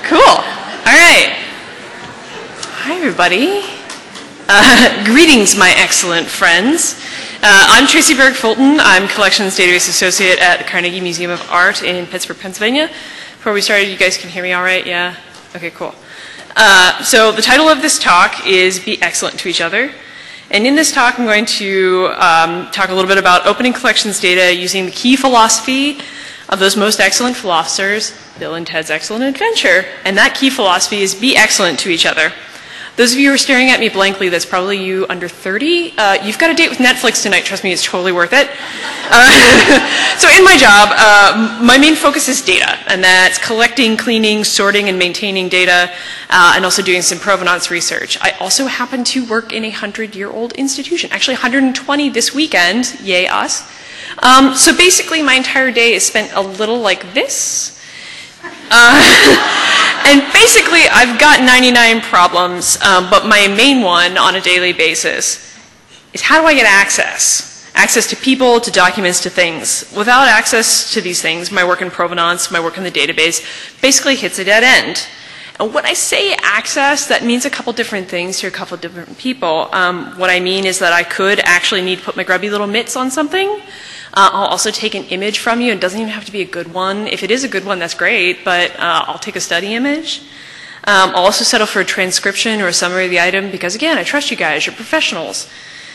Cool. All right. Hi, everybody. Greetings, my excellent friends. I'm Tracy Berg Fulton. I'm Collections Database Associate at the Carnegie Museum of Art in Pittsburgh, Pennsylvania. Before we started, you guys can hear me all right? Yeah? Okay, cool. So the title of this talk is Be Excellent to Each Other. And in this talk, I'm going to talk a little bit about opening collections data using the key philosophy of those most excellent philosophers, Bill and Ted's Excellent Adventure. And that key philosophy is be excellent to each other. Those of you who are staring at me blankly, that's probably you under 30. You've got a date with Netflix tonight. Trust me, it's totally worth it. So in my job, my main focus is data. And that's collecting, cleaning, sorting, and maintaining data, and also doing some provenance research. I also happen to work in a 100-year-old institution. Actually, 120 this weekend. Yay, us. So basically, my entire day is spent a little like this. And basically, I've got 99 problems, but my main one on a daily basis is how do I get access? Access to people, to documents, to things. Without access to these things, my work in provenance, my work in the database, basically hits a dead end. And when I say access, that means a couple different things to a couple different people. What I mean is that I could actually need to put my grubby little mitts on something. I'll also take an image from you. It doesn't even have to be a good one. If it is a good one, that's great, but I'll take a study image. I'll also settle for a transcription or a summary of the item because, again, I trust you guys. You're professionals.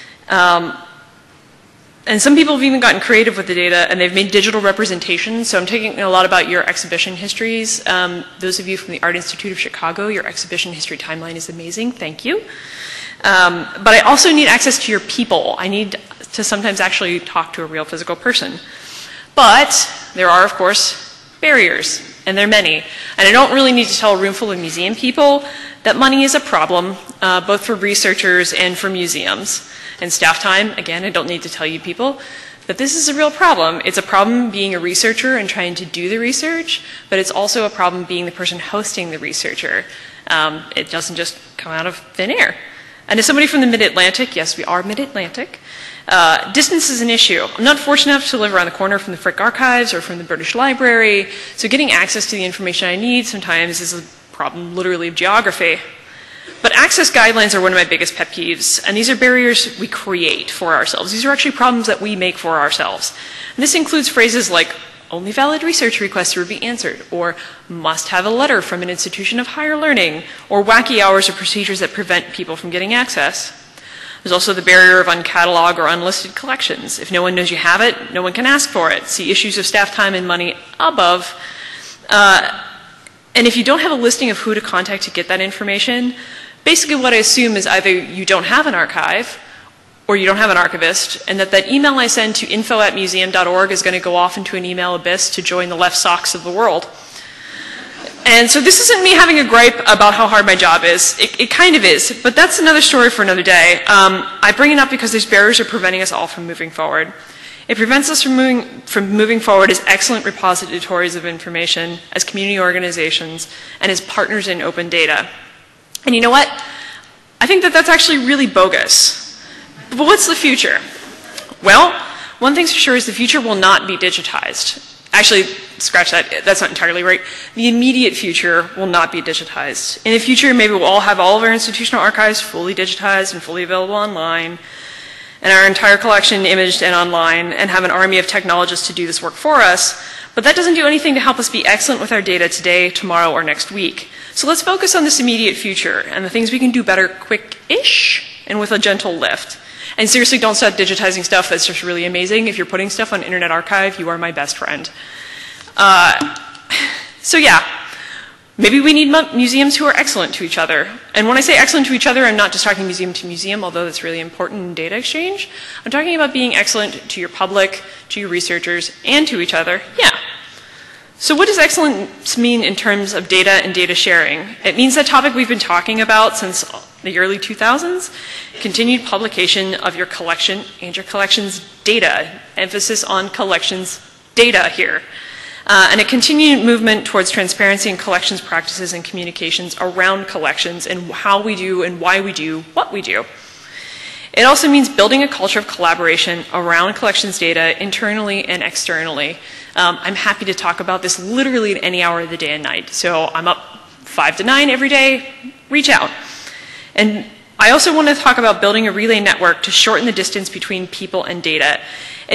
And some people have even gotten creative with the data, and they've made digital representations. So I'm taking a lot about your exhibition histories. Those of you from the Art Institute of Chicago, your exhibition history timeline is amazing. Thank you. But I also need access to your people. I need to sometimes actually talk to a real physical person. But there are, of course, barriers, and there are many. And I don't really need to tell a room full of museum people that money is a problem, both for researchers and for museums. And staff time, again, I don't need to tell you people that this is a real problem. It's a problem being a researcher and trying to do the research, but it's also a problem being the person hosting the researcher. It doesn't just come out of thin air. And as somebody from the Mid-Atlantic, yes, we are Mid-Atlantic, distance is an issue. I'm not fortunate enough to live around the corner from the Frick Archives or from the British Library, so getting access to the information I need sometimes is a problem literally of geography. But access guidelines are one of my biggest pet peeves, and these are barriers we create for ourselves. These are actually problems that we make for ourselves. And this includes phrases like, only valid research requests will be answered, or must have a letter from an institution of higher learning, or wacky hours or procedures that prevent people from getting access. There's also the barrier of uncatalogued or unlisted collections. If no one knows you have it, no one can ask for it. See issues of staff time and money above. And if you don't have a listing of who to contact to get that information, basically what I assume is either you don't have an archive, or you don't have an archivist, and that email I send to info@museum.org is going to go off into an email abyss to join the left socks of the world. And so this isn't me having a gripe about how hard my job is. It kind of is, but that's another story for another day. I bring it up because these barriers are preventing us all from moving forward. It prevents us from moving forward as excellent repositories of information, as community organizations, and as partners in open data. And you know what? I think that that's actually really bogus. But what's the future? Well, one thing's for sure is the future will not be digitized. Actually, scratch that, that's not entirely right. The immediate future will not be digitized. In the future, maybe we'll all have all of our institutional archives fully digitized and fully available online, and our entire collection imaged and online, and have an army of technologists to do this work for us. But that doesn't do anything to help us be excellent with our data today, tomorrow, or next week. So let's focus on this immediate future and the things we can do better quick-ish and with a gentle lift. And seriously, don't stop digitizing stuff that's just really amazing. If you're putting stuff on Internet Archive, you are my best friend. So yeah, maybe we need museums who are excellent to each other. And when I say excellent to each other, I'm not just talking museum to museum, although that's really important in data exchange. I'm talking about being excellent to your public, to your researchers, and to each other. Yeah. So what does excellence mean in terms of data and data sharing? It means that topic we've been talking about since the early 2000s, continued publication of your collection and your collection's data, emphasis on collections data here, and a continued movement towards transparency in collections practices and communications around collections and how we do and why we do what we do. It also means building a culture of collaboration around collections data internally and externally. I'm happy to talk about this literally at any hour of the day and night. So I'm up 5 to 9 every day, reach out. And I also want to talk about building a relay network to shorten the distance between people and data. It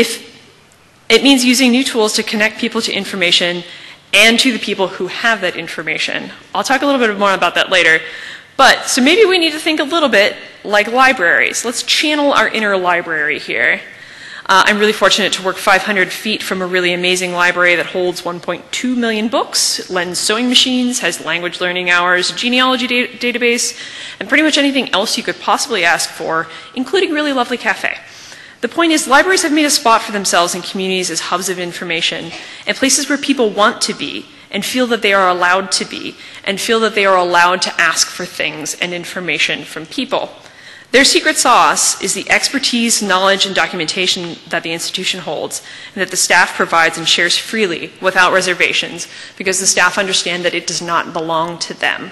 means using new tools to connect people to information and to the people who have that information. I'll talk a little bit more about that later. But, so maybe we need to think a little bit like libraries. Let's channel our inner library here. I'm really fortunate to work 500 feet from a really amazing library that holds 1.2 million books, lends sewing machines, has language learning hours, genealogy database, and pretty much anything else you could possibly ask for, including a really lovely cafe. The point is, libraries have made a spot for themselves in communities as hubs of information and places where people want to be and feel that they are allowed to be and feel that they are allowed to ask for things and information from people. Their secret sauce is the expertise, knowledge, and documentation that the institution holds and that the staff provides and shares freely without reservations because the staff understand that it does not belong to them.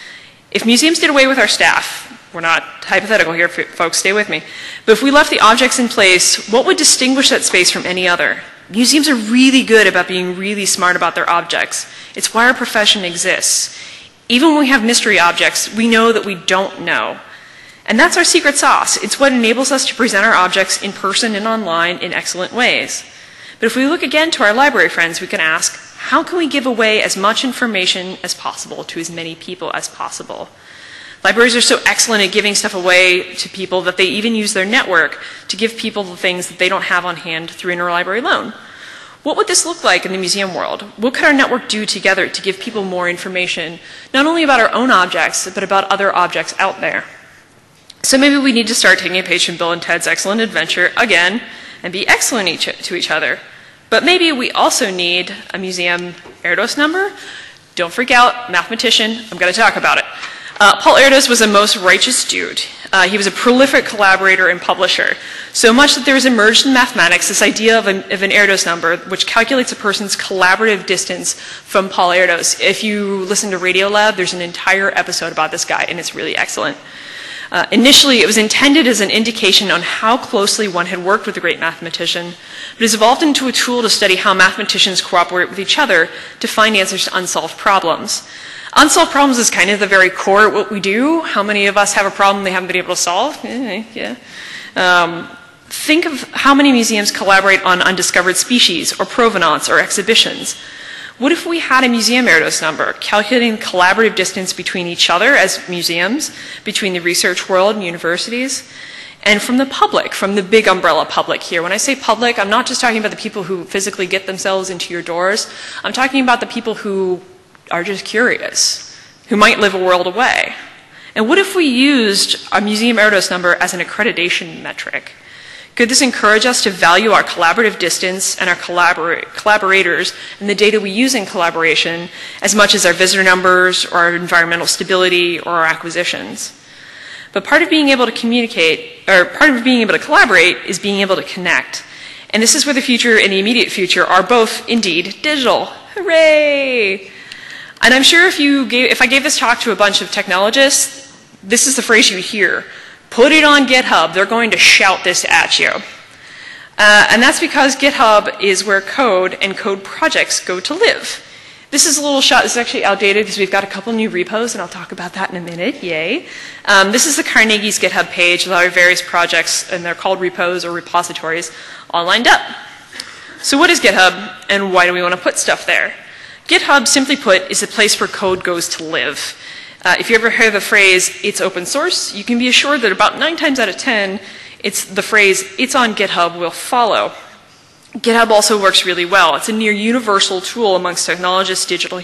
If museums did away with our staff, we're not hypothetical here, folks, stay with me, but if we left the objects in place, what would distinguish that space from any other? Museums are really good about being really smart about their objects. It's why our profession exists. Even when we have mystery objects, we know that we don't know. And that's our secret sauce. It's what enables us to present our objects in person and online in excellent ways. But if we look again to our library friends, we can ask, how can we give away as much information as possible to as many people as possible? Libraries are so excellent at giving stuff away to people that they even use their network to give people the things that they don't have on hand through interlibrary loan. What would this look like in the museum world? What could our network do together to give people more information, not only about our own objects, but about other objects out there? So maybe we need to start taking a page from Bill and Ted's Excellent Adventure again and be excellent to each other. But maybe we also need a museum Erdos number. Don't freak out, mathematician, I'm going to talk about it. Paul Erdos was a most righteous dude. He was a prolific collaborator and publisher, so much that there has emerged in mathematics this idea of an Erdos number, which calculates a person's collaborative distance from Paul Erdos. If you listen to Radiolab, there's an entire episode about this guy, and it's really excellent. Initially, it was intended as an indication on how closely one had worked with a great mathematician, but has evolved into a tool to study how mathematicians cooperate with each other to find answers to unsolved problems. Unsolved problems is kind of the very core of what we do. How many of us have a problem they haven't been able to solve? Yeah. Think of how many museums collaborate on undiscovered species or provenance or exhibitions. What if we had a museum Erdos number, calculating collaborative distance between each other as museums, between the research world and universities, and from the public, from the big umbrella public here. When I say public, I'm not just talking about the people who physically get themselves into your doors. I'm talking about the people who are just curious, who might live a world away. And what if we used a museum Erdos number as an accreditation metric? Could this encourage us to value our collaborative distance and our collaborators and the data we use in collaboration as much as our visitor numbers or our environmental stability or our acquisitions? But part of being able to communicate, or part of being able to collaborate, is being able to connect. And this is where the future and the immediate future are both indeed digital. Hooray! And I'm sure if I gave this talk to a bunch of technologists, this is the phrase you hear. Put it on GitHub, they're going to shout this at you. And that's because GitHub is where code and code projects go to live. This is a little shot, this is actually outdated because we've got a couple new repos, and I'll talk about that in a minute, yay. This is the Carnegie's GitHub page with our various projects, and they're called repos or repositories, all lined up. So what is GitHub, and why do we want to put stuff there? GitHub, simply put, is a place where code goes to live. If you ever hear the phrase, it's open source, you can be assured that about 9 times out of 10, it's the phrase, it's on GitHub will follow. GitHub also works really well. It's a near universal tool amongst technologists, digital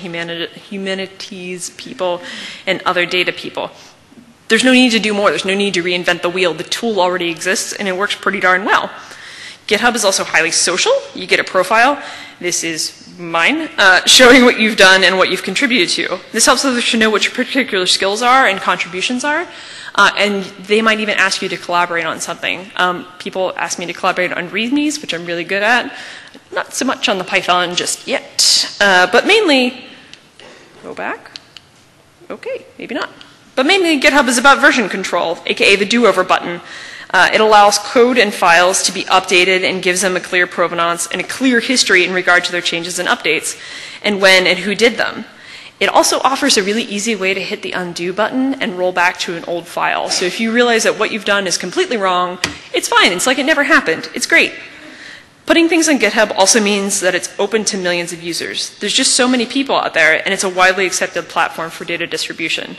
humanities people, and other data people. There's no need to do more. There's no need to reinvent the wheel. The tool already exists, and it works pretty darn well. GitHub is also highly social. You get a profile. This is mine, showing what you've done and what you've contributed to. This helps others to know what your particular skills are and contributions are, and they might even ask you to collaborate on something. People ask me to collaborate on READMEs, which I'm really good at. Not so much on the Python just yet, but mainly, go back? Okay, maybe not. But mainly GitHub is about version control, aka the do-over button. It allows code and files to be updated and gives them a clear provenance and a clear history in regard to their changes and updates, and when and who did them. It also offers a really easy way to hit the undo button and roll back to an old file. So if you realize that what you've done is completely wrong, it's fine. It's like it never happened. It's great. Putting things on GitHub also means that it's open to millions of users. There's just so many people out there, and it's a widely accepted platform for data distribution.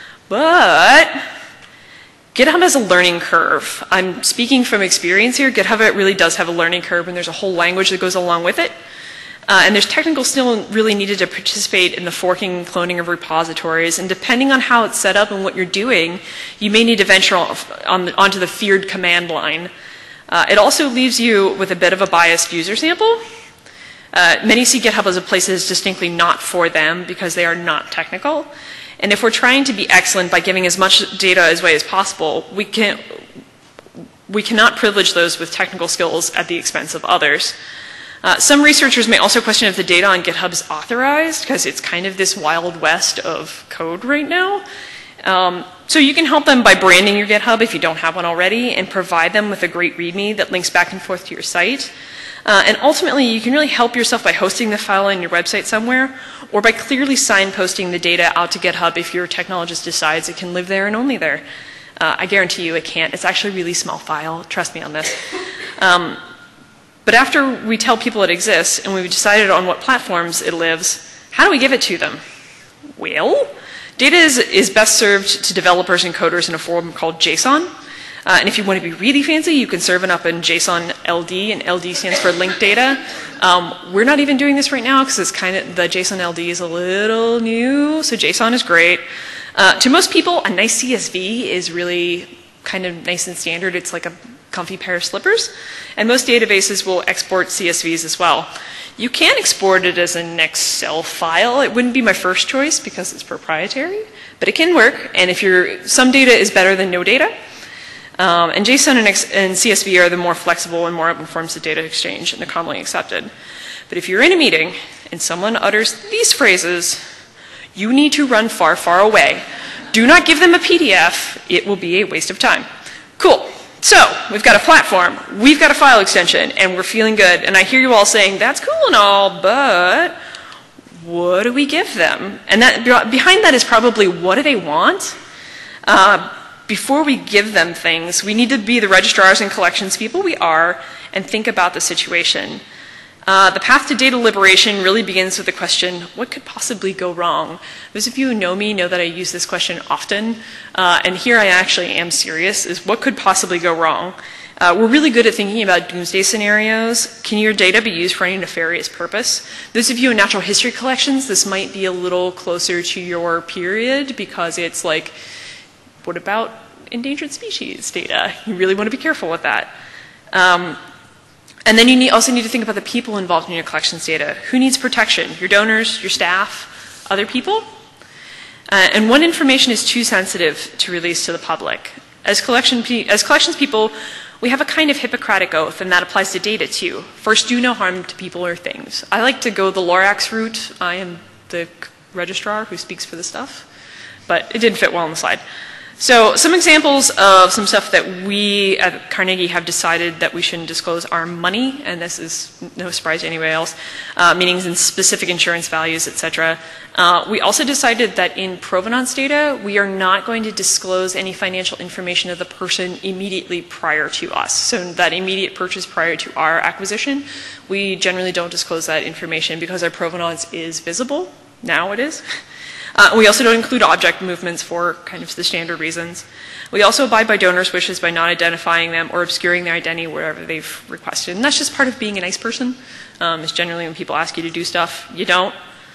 But GitHub has a learning curve. I'm speaking from experience here. GitHub really does have a learning curve, and there's a whole language that goes along with it. And there's technical skill really needed to participate in the forking and cloning of repositories. And depending on how it's set up and what you're doing, you may need to venture onto the feared command line. It also leaves you with a bit of a biased user sample. Many see GitHub as a place that is distinctly not for them because they are not technical. And if we're trying to be excellent by giving as much data away as possible, we cannot privilege those with technical skills at the expense of others. Some researchers may also question if the data on GitHub is authorized, because it's kind of this wild west of code right now. So you can help them by branding your GitHub if you don't have one already, and provide them with a great README that links back and forth to your site. And ultimately, you can really help yourself by hosting the file on your website somewhere, or by clearly signposting the data out to GitHub if your technologist decides it can live there and only there. I guarantee you it can't. It's actually a really small file. Trust me on this. But after we tell people it exists and we've decided on what platforms it lives, how do we give it to them? Well, data is best served to developers and coders in a form called JSON. And if you want to be really fancy, you can serve it up in JSON LD, and LD stands for linked data. We're not even doing this right now because it's kind of, the JSON LD is a little new, so JSON is great. To most people, a nice CSV is really kind of nice and standard. It's like a comfy pair of slippers. And most databases will export CSVs as well. You can export it as an Excel file. It wouldn't be my first choice because it's proprietary, but it can work. And if some data is better than no data. And JSON and CSV are the more flexible and more open forms of data exchange, and they're commonly accepted. But if you're in a meeting and someone utters these phrases, you need to run far, far away. Do not give them a PDF. It will be a waste of time. Cool. So we've got a platform, we've got a file extension, and we're feeling good. And I hear you all saying, that's cool and all, but what do we give them? And behind that is probably, what do they want? Before we give them things, we need to be the registrars and collections people we are and think about the situation. The path to data liberation really begins with the question, what could possibly go wrong? Those of you who know me know that I use this question often, and here I actually am serious, is what could possibly go wrong? We're really good at thinking about doomsday scenarios. Can your data be used for any nefarious purpose? Those of you in natural history collections, this might be a little closer to your period because it's like, what about endangered species data? You really want to be careful with that. And then you also need to think about the people involved in your collections data. Who needs protection? Your donors, your staff, other people? And what information is too sensitive to release to the public? As collections people, we have a kind of Hippocratic oath, and that applies to data too. First, do no harm to people or things. I like to go the Lorax route. I am the registrar who speaks for the stuff, but it didn't fit well on the slide. So some examples of some stuff that we at Carnegie have decided that we shouldn't disclose are money, and this is no surprise to anybody else, meanings and specific insurance values, etc. We also decided that in provenance data, we are not going to disclose any financial information of the person immediately prior to us. So that immediate purchase prior to our acquisition, we generally don't disclose that information because our provenance is visible. Now it is. We also don't include object movements for kind of the standard reasons. We also abide by donors' wishes by not identifying them or obscuring their identity wherever they've requested. And that's just part of being a nice person. It's generally when people ask you to do stuff, you don't.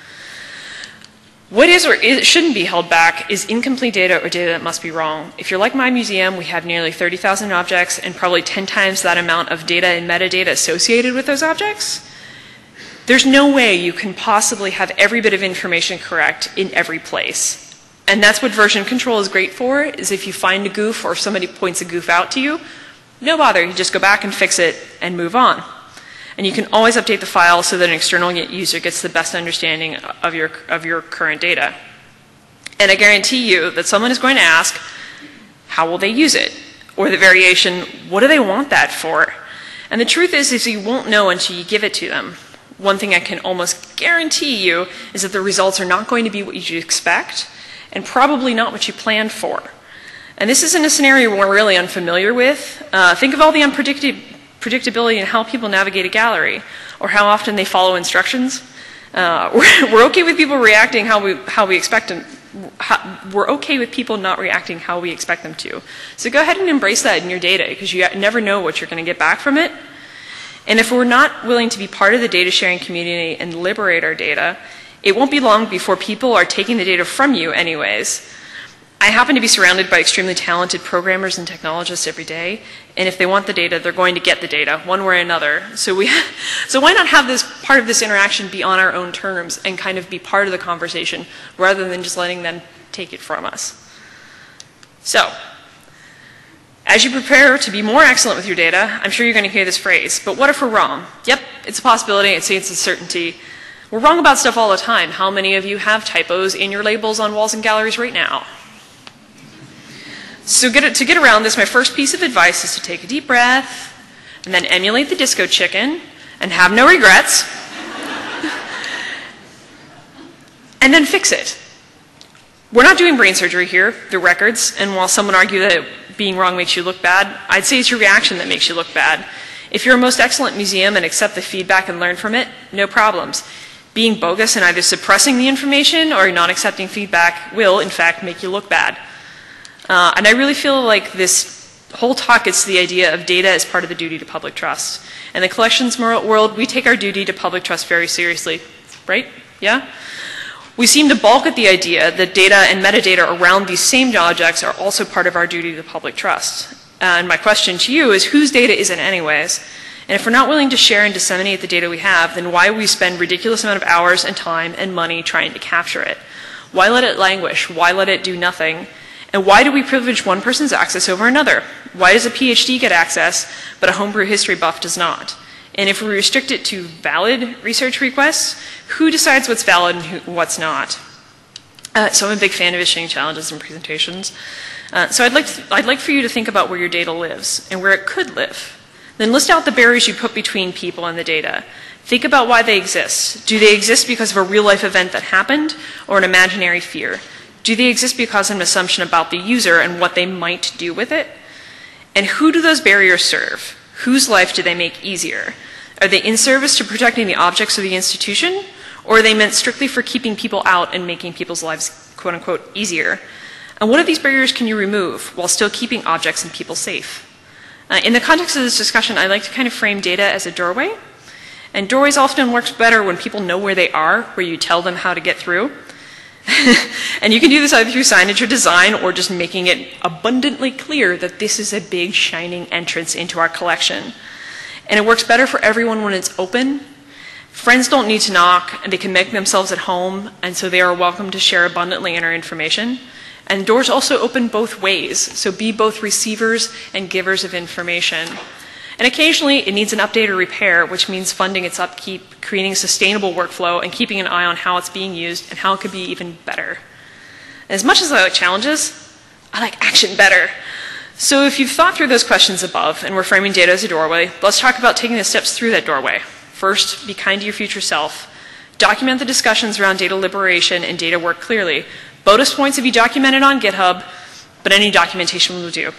What is or shouldn't be held back is incomplete data or data that must be wrong. If you're like my museum, we have nearly 30,000 objects and probably 10 times that amount of data and metadata associated with those objects. There's no way you can possibly have every bit of information correct in every place. And that's what version control is great for, is if you find a goof or somebody points a goof out to you, no bother, you just go back and fix it and move on. And you can always update the file so that an external user gets the best understanding of your current data. And I guarantee you that someone is going to ask, how will they use it? Or the variation, what do they want that for? And the truth is you won't know until you give it to them. one thing I can almost guarantee you is that the results are not going to be what you expect, and probably not what you planned for. And this isn't a scenario we're really unfamiliar with. Think of all the unpredictability in how people navigate a gallery, or how often they follow instructions. We're okay with people reacting how we expect them. We're okay with people not reacting how we expect them to. So go ahead and embrace that in your data, because you never know what you're going to get back from it. And if we're not willing to be part of the data sharing community and liberate our data, it won't be long before people are taking the data from you anyways. I happen to be surrounded by extremely talented programmers and technologists every day, and if they want the data, they're going to get the data one way or another. So why not have this part of this interaction be on our own terms and kind of be part of the conversation rather than just letting them take it from us? So, as you prepare to be more excellent with your data, I'm sure you're going to hear this phrase, but what if we're wrong? Yep, it's a possibility. I'd say it's a certainty. We're wrong about stuff all the time. How many of you have typos in your labels on walls and galleries right now? So to get around this, my first piece of advice is to take a deep breath and then emulate the disco chicken and have no regrets and then fix it. We're not doing brain surgery here, they're records, and while some would argue that being wrong makes you look bad, I'd say it's your reaction that makes you look bad. If you're a most excellent museum and accept the feedback and learn from it, no problems. Being bogus and either suppressing the information or not accepting feedback will, in fact, make you look bad. And I really feel like this whole talk gets to the idea of data as part of the duty to public trust. In the collections world, we take our duty to public trust very seriously, right? Yeah? We seem to balk at the idea that data and metadata around these same objects are also part of our duty to public trust. And my question to you is, whose data is it anyways? And if we're not willing to share and disseminate the data we have, then why we spend ridiculous amount of hours and time and money trying to capture it? Why let it languish? Why let it do nothing? And why do we privilege one person's access over another? Why does a PhD get access, but a homebrew history buff does not? And if we restrict it to valid research requests, who decides what's valid and what's not? So I'm a big fan of issuing challenges and presentations. So I'd like for you to think about where your data lives and where it could live. Then list out the barriers you put between people and the data. Think about why they exist. Do they exist because of a real-life event that happened or an imaginary fear? Do they exist because of an assumption about the user and what they might do with it? And who do those barriers serve? Whose life do they make easier? Are they in service to protecting the objects of the institution? Or are they meant strictly for keeping people out and making people's lives, quote unquote, easier? And what of these barriers can you remove while still keeping objects and people safe? In the context of this discussion, I like to kind of frame data as a doorway. And doorways often works better when people know where they are, where you tell them how to get through. And you can do this either through signage or design, or just making it abundantly clear that this is a big shining entrance into our collection. And it works better for everyone when it's open. Friends don't need to knock, and they can make themselves at home, and so they are welcome to share abundantly in our information. And doors also open both ways, so be both receivers and givers of information. And occasionally it needs an update or repair, which means funding its upkeep, creating a sustainable workflow, and keeping an eye on how it's being used and how it could be even better. As much as I like challenges, I like action better. So if you've thought through those questions above and we're framing data as a doorway, let's talk about taking the steps through that doorway. First, be kind to your future self. Document the discussions around data liberation and data work clearly. Bonus points if you document it on GitHub, but any documentation will do.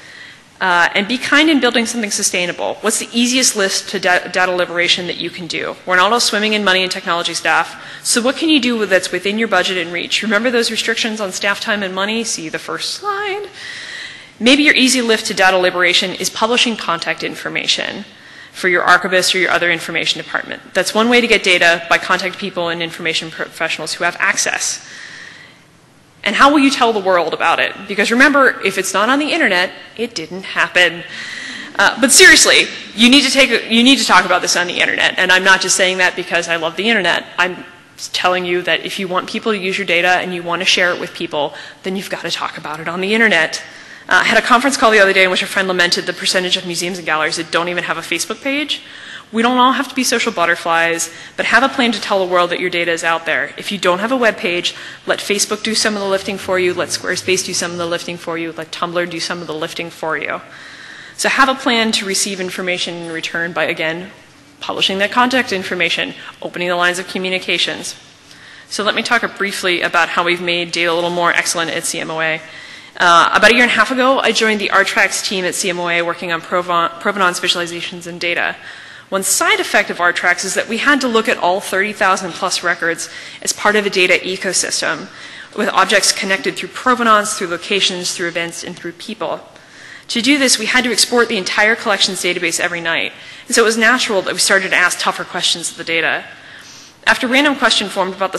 And be kind in building something sustainable. What's the easiest list to data liberation that you can do? We're not all swimming in money and technology staff, so what can you do that's within your budget and reach? Remember those restrictions on staff time and money? See the first slide. Maybe your easy lift to data liberation is publishing contact information for your archivist or your other information department. That's one way to get data, by contacting people and information professionals who have access. And how will you tell the world about it? Because remember, if it's not on the internet, it didn't happen. But seriously, you need to talk about this on the internet. And I'm not just saying that because I love the internet. I'm telling you that if you want people to use your data and you want to share it with people, then you've got to talk about it on the internet. I had a conference call the other day in which a friend lamented the percentage of museums and galleries that don't even have a Facebook page. We don't all have to be social butterflies, but have a plan to tell the world that your data is out there. If you don't have a web page, let Facebook do some of the lifting for you, let Squarespace do some of the lifting for you, let Tumblr do some of the lifting for you. So have a plan to receive information in return by, again, publishing that contact information, opening the lines of communications. So let me talk briefly about how we've made data a little more excellent at CMOA. About a year and a half ago, I joined the RTRACS team at CMOA working on provenance visualizations and data. One side effect of RTRACS is that we had to look at all 30,000 plus records as part of a data ecosystem, with objects connected through provenance, through locations, through events, and through people. To do this, we had to export the entire collections database every night. And so it was natural that we started to ask tougher questions of the data. After random question formed about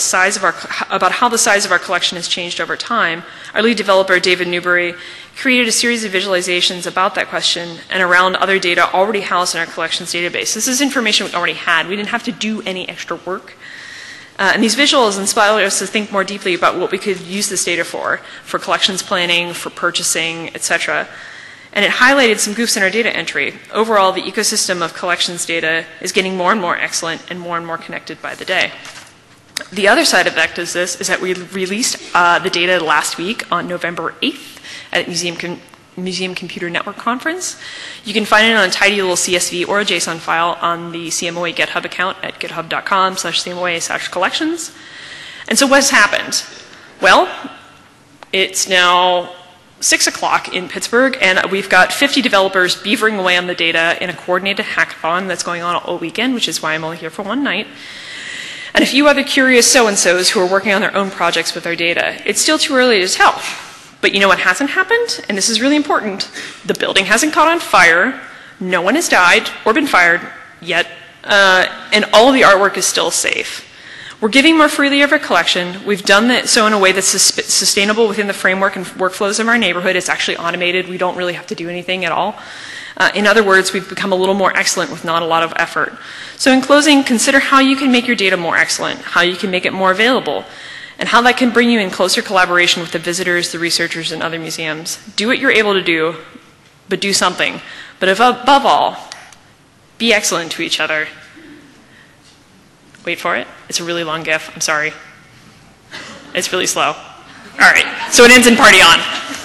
how the size of our collection has changed over time, our lead developer, David Newbury, created a series of visualizations about that question and around other data already housed in our collections database. This is information we already had. We didn't have to do any extra work. And these visuals inspired us to think more deeply about what we could use this data for collections planning, for purchasing, etc. And it highlighted some goofs in our data entry. Overall, the ecosystem of collections data is getting more and more excellent and more connected by the day. The other side effect of this is that we released the data last week on November 8th at Museum Computer Network Conference. You can find it on a tidy little CSV or a JSON file on the CMOA GitHub account at github.com/CMOA/collections. And so what's happened? Well, it's now 6 o'clock in Pittsburgh, and we've got 50 developers beavering away on the data in a coordinated hackathon that's going on all weekend, which is why I'm only here for one night. And a few other curious so-and-sos who are working on their own projects with our data. It's still too early to tell. But you know what hasn't happened? And this is really important. The building hasn't caught on fire. No one has died or been fired yet. And all of the artwork is still safe. We're giving more freely of our collection. We've done that so in a way that's sustainable within the framework and workflows of our neighborhood. It's actually automated. We don't really have to do anything at all. In other words, we've become a little more excellent with not a lot of effort. So in closing, consider how you can make your data more excellent, how you can make it more available, and how that can bring you in closer collaboration with the visitors, the researchers, and other museums. Do what you're able to do, but do something. But above all, be excellent to each other. Wait for it. It's a really long GIF. I'm sorry. It's really slow. All right. So it ends in party on.